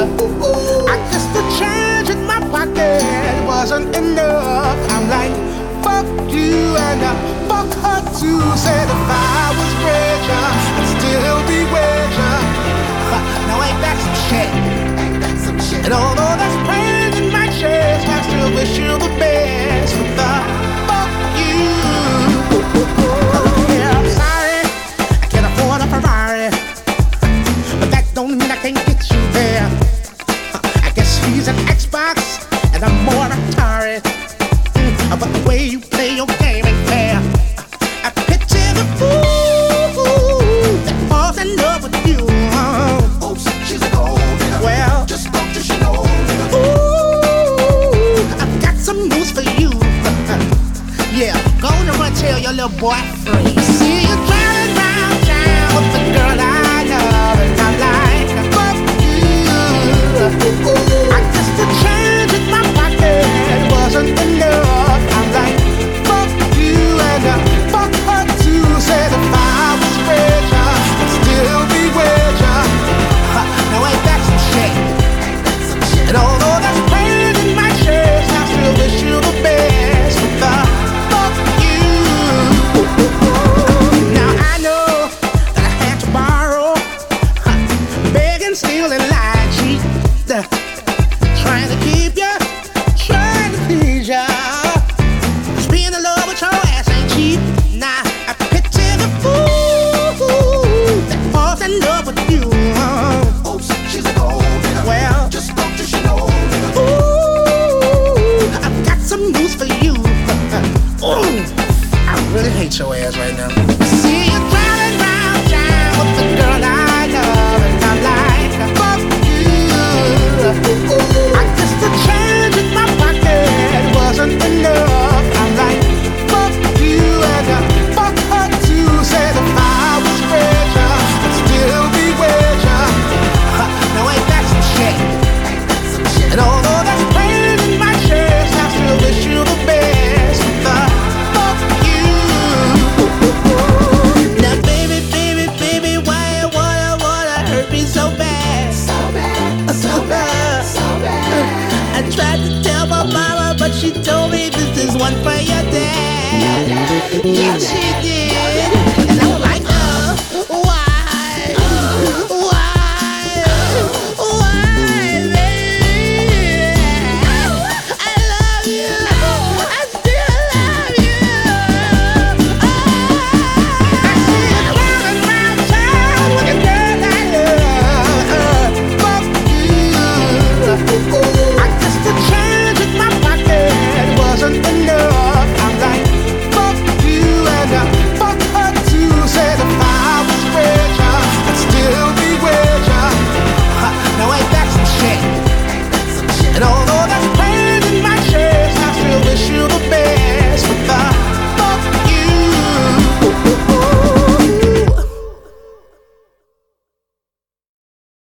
I guess the change in my pocket wasn't enough. I'm like, fuck you and fuck her too. Said if I was richer, I'd still be richer. Now ain't that some shit? And although there's pain in my chest, I still wish you the best. But the fuck you. Yeah, I'm sorry, I can't afford a Ferrari, but that don't mean I can't get you there. I guess he's an Xbox and I'm more Atari. But the way you play your game ain't fair. I picture the fool that falls in love with you. Oops, she's a gold digger. Well, just don't you know. Ooh, I've got some news for you. Yeah, go on and run tell your little boy free. See you driving round town with the girl I love, and I'm like, fuck you. I guess the change in my pocket wasn't enough. I'm like, fuck you and fuck her too. Said if I was richer, I'd still be richer. Now ain't that some shit? And although there's pain in my chest, I still wish you the best. But the fuck you. Now I know that I had to borrow, beg and steal and lie, cheat, trying to keep you, trying to please ya. 'Cause being in love with your ass ain't cheap. Nah, I picture the fool that falls in love with you. Oops, she's a gold digger. Well, just don't you know. ooh, I've got some news for you. Ooh, I really hate your ass right now. See you driving round town with the girl I love, and I'm like, fuck you. I guess the change in my pocket wasn't enough. I'm like, fuck you and fuck her too. Said if I was richer, I'd still be richer. Now ain't that some shit? And although there's pain in my chest, I still wish you the best. The fuck you. Now baby, baby, baby, why you wanna hurt me so bad? So bad, So bad, so bad. I tried to tell my mama, but she told me this is one for your dad. Yeah, she did.